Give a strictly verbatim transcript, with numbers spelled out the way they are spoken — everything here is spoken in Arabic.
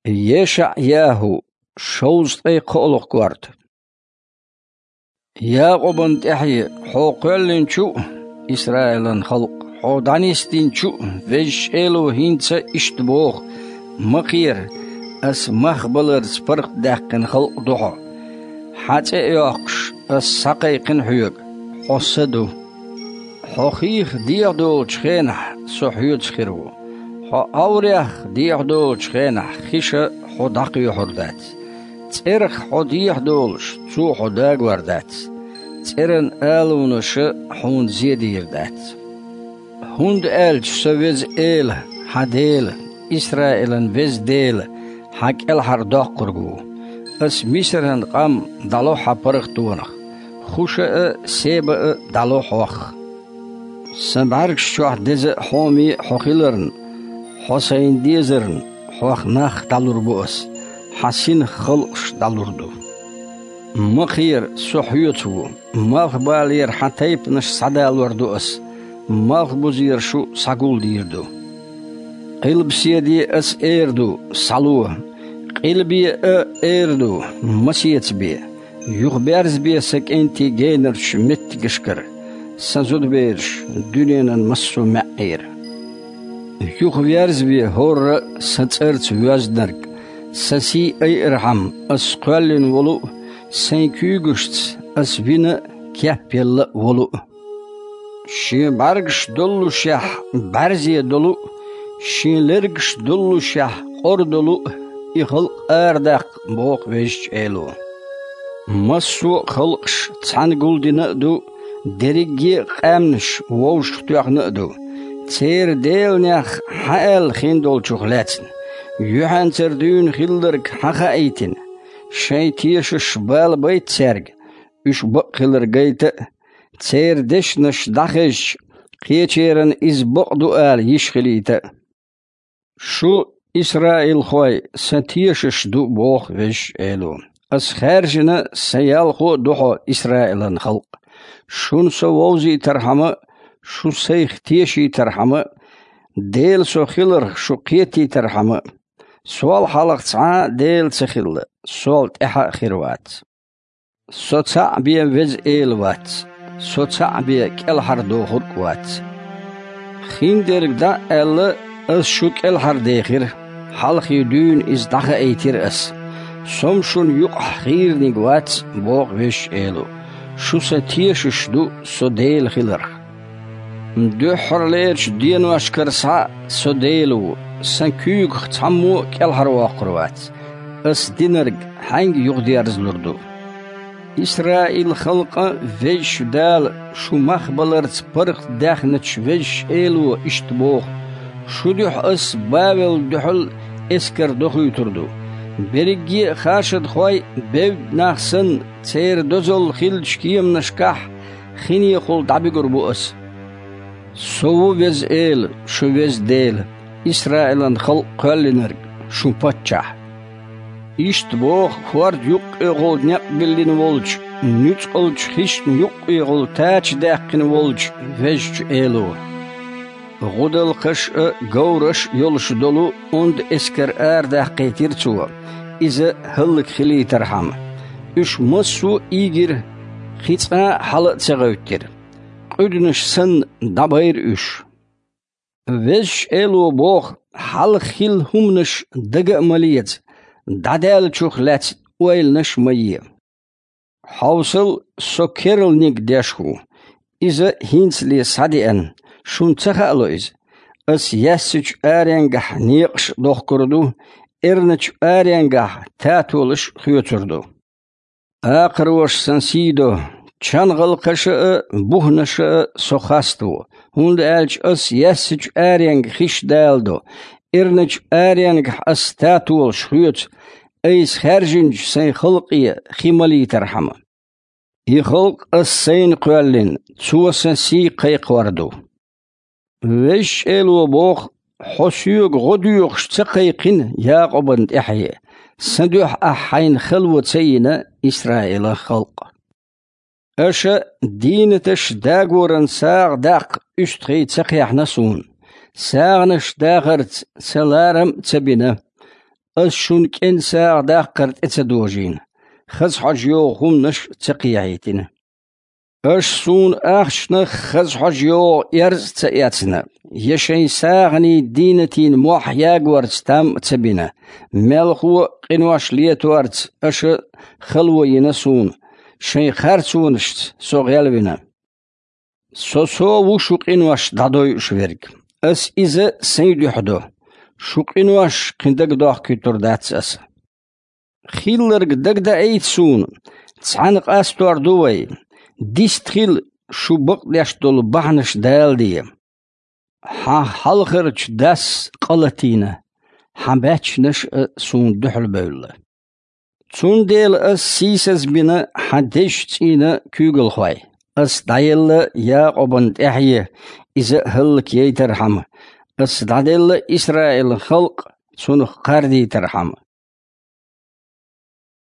يشع ياهو شوز اي قولق قوارد ياقوب انت احي حوقلن شو إسرائيل خلق حودانيستين شو فيش إلو هينسا اشتبوخ مقير اس مخبلر سبرق داقن خلق دوحو حتى يوقش اس ساقيقن حيوك حسدو حوخيخ ديغ دول شخينح سوحيوت شخيرو حو أوريخ ديغ دول شخينح خيشة حو داقيو حردات تيرخ حو ديغ دولش تو حو داق وردات تيرن آلونش حون زيدي يردات هند آلش سويز إيل حديل إسرائيلن ويز ديل حق الحر داق قرقو اس مصرهن قام دالوحا پرخ دونخ خوشة سيبا دالوح وخ سنبارك شوح ديز حومي حوخيلرن حسين ديزرن حوخ نخ دالور بوس حسين خلقش دالوردو مخير سوحيوتو مخبالير حتيب نش صدال وردوس مخبوزير شو ساقول ديردو قلب سيدي اس ايردو صلوه قلبي ا ايردو مسيت بي يخبرز بي سك انتي جينر شمت قشكر سنزود بيرش دنيانا مسو معير يخبرز بي هور سنترت وزنرك سسي اي ارحم اسقالن ولو سنكيوغشت اسبين كابيل ولو شي بارغش دولو شح بارزي دولو شي لرغش دولو شح قردولو يخلق اردق بوق ويش ايلو مسو خلقش تسانقول دي نقدو دريجي قامنش ووش تياق نقدو تير ديل نيخ حال خيندول شغلاتن يوحان تردون خيلدرك حقا ايتن شاي تيش شبال بيت سرق اش بقلر قيت تير دش نش دخش قيتيرن از بقدو آل يشخليت شو إسرائيل خوي ستيش دو بوخ وش إلو اس خارجنا سيالخو دوحو إسرائيل خلق شون سووزي ترحمة شو سيخ تيشي ترحمة ديل سو خيلر شو قيتي ترحمة سوال حلق تعا ديل تخيل سوال تحا خيروات سو تع بيا وز إيلوات سو تع بيا كالحر دو خرقوات خين ديرك دا ألا اس شو كالحر ديخير حلق يدون از دخا ايتير اس سومشون يق خير نيقوات بوغ وش إيلو شو ستيش دو سو ديل خيلر دو حرليرش دين واشكر سا سو ديلو سنكيوغ تامو كالحر واقروات اس دينرق حنگ يغديارز لردو إسرائيل خلق وش دال شو مخبلرت برق داخنتش وش إيلو اشتبوغ شو دوح اس بابل دوحل اسكر دوخو يتردو بريجي خاشد خوي بيب ناخسن تير دوزل خيلش كيم نشكح خيني يقول دعبي قربو اس سوو وز ايل شو وز ديل إسرائيل خلق قلنرق شو باتشح اشتبوخ خوارد يق اغول نقبلين ولج نتقلج خيشن يق اغول تاج داقن ولج وجج ايلو غدل قش غورش يولش دولو und اسكر ار داقيتير تسوا إذا هلك خلي ترحم إش مسو إيجر خيطا حلق تغوتر قدنش سن دبير إش وش إلو بوخ حلق خيل همنش دقا مليت دادال چوخلات ويل نش ميه حوصل سكرل نيك داشخو إذا هينسلي صديقن شون تخالوز اس يسج ارينغح نيقش دوخ كردو ارنچ ارينغح تاتولش خيوتردو اقروش سنسيدو چانغل قش بوهنش سوخاستو هوند الچ اس يسج ارينغ خيش دالدو ارنچ ارينغح اس تاتولش خيوت ايس خارجنج سين خلقي خيمالي ترحمه يخلق اس سين قوالين تسو سنسي قيق وردو وش إلو بوخ حسيوغ غديوغ شتقيقين ياقوبن إحيي سندوح أحين خلوة سينا إسرائيل خلق أش دينتش داغورن ساغ داق اشتغي تقيح نسون ساغنش داغرت سلارم تبنا أس شون كن ساغ داقرت اتسدوجين خز حجيو هم نش تقيعيتنا أش سون أخشنا خز حجيو يرز تأياتنا يشين ساغني دينتين موح ياغورت تام تبنا ملخو قنواش ليتوارت أش خلو ينسون شين خارتونشت سوغيالبنا سو سو وشو قنواش دادوي شويرك أس إذا سيدو حدو شو قنواش قندق دوح كتور داتس أس خيلرق دق دا ايت سون تسعنق أستوار دوي ديستخيل شو بقديش دول بحنش دال دي ها حلقرش داس قلتينا حباتش نش سون دحل بولا سون ديل أس سيسز بنا حدش تينا كوغل خواي أس دايل يا قبنت احيه إذا هلك يترحم أس دايل إسرائيل خلق سون قردي ترحم